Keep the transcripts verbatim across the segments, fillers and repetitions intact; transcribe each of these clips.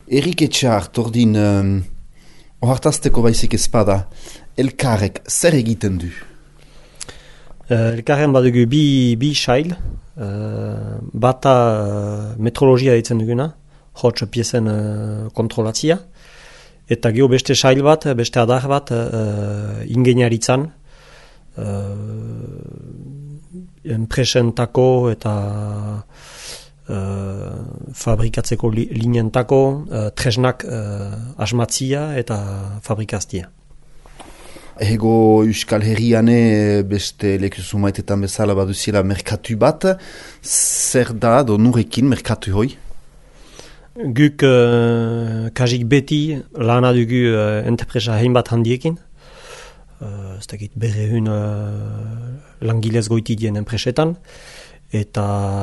Erik Etxart, ordin, um, ohartazteko baizik ezpada, elkarrek zer egiten du? Uh, elkarren badugu bi, bi sail, uh, bata uh, metrologia ditzen duguna, hotz piezen uh, kontrolatzia, eta geho beste sail bat, beste adar bat, uh, ingeniaritzan, uh, enpresentako eta uh, fabrikatzeko li, linentako uh, tresnak uh, asmatzia eta fabrikaztia. Ego Euskal Herriane beste lekuzu maitetan bezala baduziela merkatu bat, zer da do nurekin merkatu hoi? Guk uh, kajik beti lana dugu uh, enterpresa hainbat handiekin, uh, ez dakit berrehun uh, langilez goitidien enpresetan, eta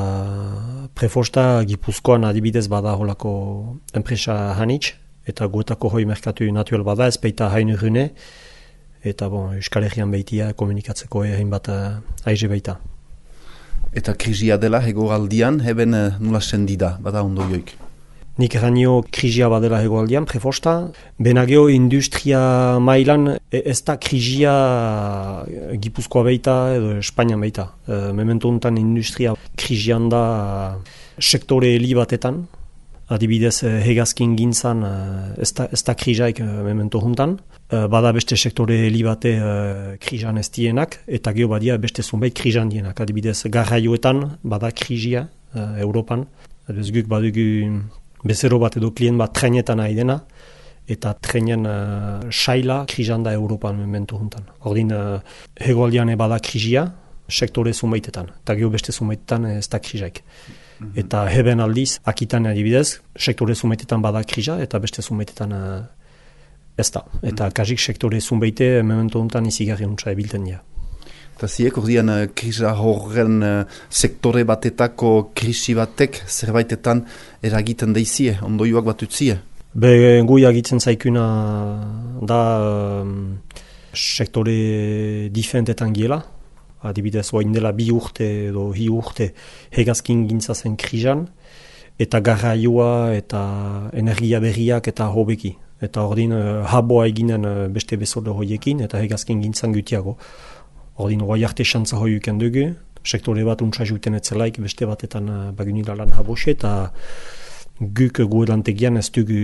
prefosta Gipuzkoan adibidez bada holako enpresa hanitz, eta guetako hoi merkatu natural bada ez peita hain urrune, eta bon, Euskal Herrian behitia komunikatzeko egin bat uh, aize baita. Eta krizia dela hegoaldian, heben uh, nula sendida, bada ondo joik? Nik eranio krizia badela hegoaldian, prefosta. Benageo industria mailan ez da krizia Gipuzkoa beita edo Espainian beita. Uh, memento untan industria krizian da uh, sektore heli batetan. Adibidez, hegazkin gintzan uh, ez da, da krizaik uh, memento juntan. Uh, bada beste sektore heli bate uh, krizan ez dienak, eta geho badia beste zunbait krizan dienak. Adibidez, garraioetan bada krizia uh, Europan. Ez guk badugu bezero bat edo klien bat trenetan nahi dena, eta trenen uh, saila krizan da Europan memento juntan. Ordin, uh, hegoaldian bada krizia sektore zunbaitetan, eta geho beste zunbaitetan ez da krizaik. Eta heben aldiz, akitan adibidez, sektore zunbaitetan bada kriza, eta beste zunbaitetan uh, ez da. Eta kajik sektore zunbaite memento honetan izigarri untsa ebilten dira. Eta ziek, ordean, uh, kriza horren uh, sektore batetako krisi batek zerbaitetan eragiten daizie, ondoioak bat utzie? Be, gui agitzen zaikuna da um, sektore diferentetan giela. Adibidez, oain dela bi urte edo hi urte hegazkin gintza zen krizan, eta garraioa eta energia berriak eta hobeki. Eta ordin uh, haboa eginen uh, beste bezolo hoiekin eta hegazkin gintzan gutiago. Ordin oai arte xantza hoiuken dugu, sektore bat untsa juiten etzelaik beste batetan uh, bagunila lan habose, eta guk guelantegian ez dugu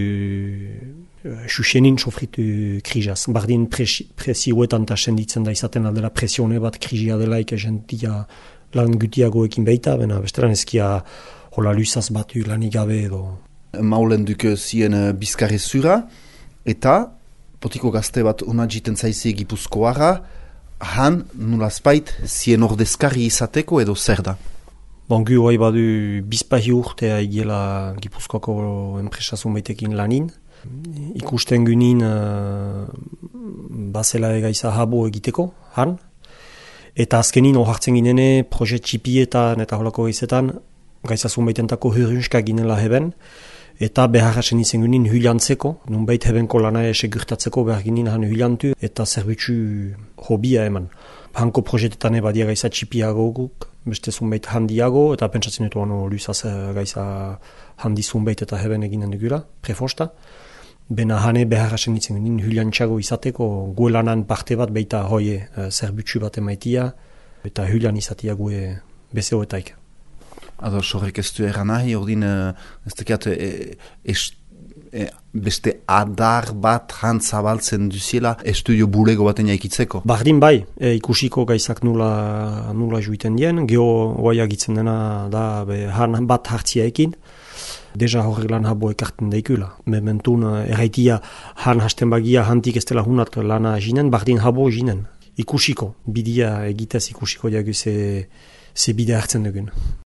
xuxenin sofritu krizaz. Bardin presioetan eta senditzen da izaten aldela presione bat krizia delaik jentia lan gutiagoekin beita, bena besteran ezkia hola luzaz batu lanik gabe edo. Maulen duk zien bizkarre zura, eta potiko gazte bat unagiten zaizi Gipuzkoara, han nulazpait zien ordezkarri izateko edo zer da? Bon, gu hoi badu bizpahi urtea egiela Gipuzkoako enpresa zunbaitekin lanin. Ikusten gunin uh, bazela egaiza habo egiteko, han. Eta azkenin ohartzen ginene projet txipietan eta holako gaizetan gaiza zunbaitentako hurrunska ginela heben. Eta beharrasen izen gunin huliantzeko, nunbait hebenko lana esegurtatzeko behar ginin han huliantu eta zerbitzu hobia eman. Hanko projetetan ebadia gaiza txipiago guk, beste zunbait handiago, eta pentsatzen dut ano luzaz gaiza handi zunbait eta heben eginen dugula, prefosta. Bena hane beharrasen itzen gunin huliantxago izateko, guelanan parte bat beita hoie zerbitzu bat emaitia, eta hulian izatia gue bezeoetaik. Ador, sorrek ez du eran nahi, ordin, ez tekiat, e, e, e, beste adar bat jantzabaltzen duziela estudio bulego baten jaikitzeko? Bardin bai, e, ikusiko gaizak nula, nula juiten dien, geho oaia gitzen dena da be, han bat hartziaekin, deja horrek lan habo ekarten daikula. Mementun erraitia han hasten bagia hantik ez dela hunat lana jinen, bardin habo jinen. Ikusiko, bidia egitez ikusiko jagu ze, ze bide hartzen dugun.